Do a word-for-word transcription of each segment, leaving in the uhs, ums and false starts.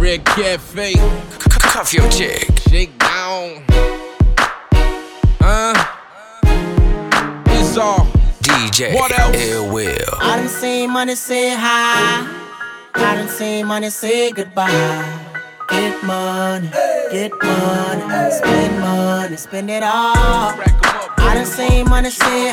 Red Cafe. Cuff your chick. Shake down. Uh, it's all. D J What else? Ill Will. I done seen money say hi. I done seen money say goodbye. Get money, get money, spend money, spend it all. I done seen money say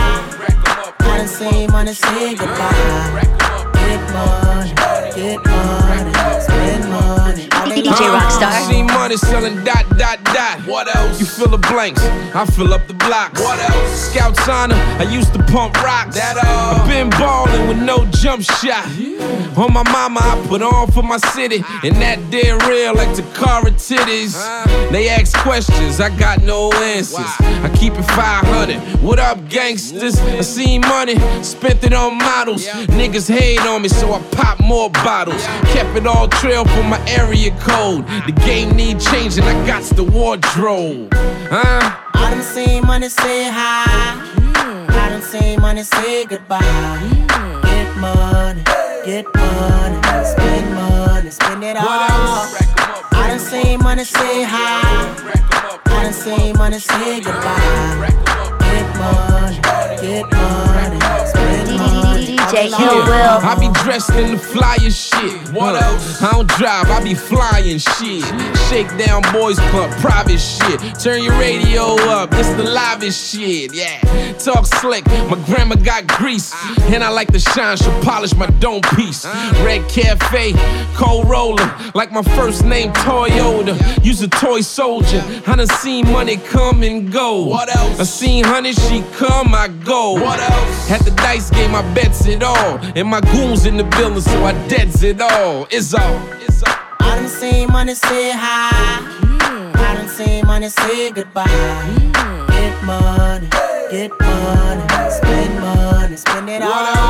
hi. I done seen money say goodbye. Get money, get money, spend money. D J Rockstar. See money selling dot, dot, dot. What else? You fill the blanks, I fill up the blocks. What else? Scout Sana, I used to pump rocks. That all. I been ballin' with no jump shot. Yeah. On my mama, I put on for my city. And that dead real like Takara titties. Uh. They ask questions, I got no answers. Wow. I keep it five hundred. What up, gangsters? I seen money, spent it on models. Yeah. Niggas hate on me, so I pop more bottles. Yeah. Kept it all trail for my area code. The game need changing, I got the wardrobe. Huh? I done seen money say hi. Yeah. I done seen money say goodbye. Yeah. Get money, get money, spend money, spend it all. I done seen money say hi. I done seen money say goodbye. Get money, get money, spend money. D J Ill Will. I be dressed in the flyest shit. What else? I don't drive, I be flying shit. Shakedown Boys Club, private shit. Turn your radio up, this the livest shit. Yeah, talk slick, my grandma got grease. And I like to shine, she'll polish my dome piece. Red Cafe, cold roller, like my first name Toyota. Use a toy soldier, I done seen money come and go. What else? I seen honey, she come, I go. What else? At the dice game, I bets it all. And my goons in the building, so I deads it all. It's all. It's all. I done seen money say hi. Yeah. I done seen money say goodbye. Yeah. Get money, get money, spend money, spend it all.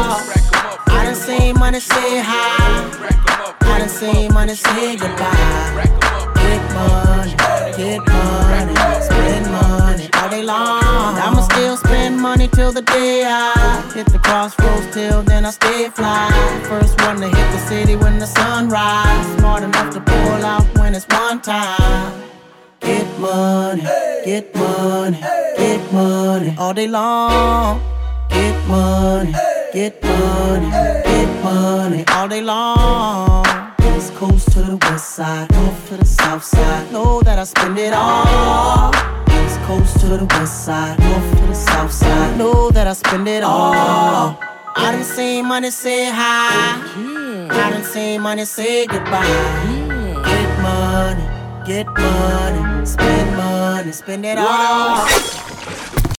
I done seen money say hi. I done seen money say goodbye. Get money, get money, spend money all day long. I'ma still spend money till the day I hit the crossroads, till then I stay fly. First one to hit the city when the sun rise. Smart enough to pull out when it's one time. Get money, get money, get money all day long. Get money, get money, get money all day long. East coast to the west side, north to the south side. Know that I spend it all. East coast to the west side, north to the south side. Know that I spend it all. I done seen money say hi. I done seen money say goodbye. Get money, get money, spend money, spend it all.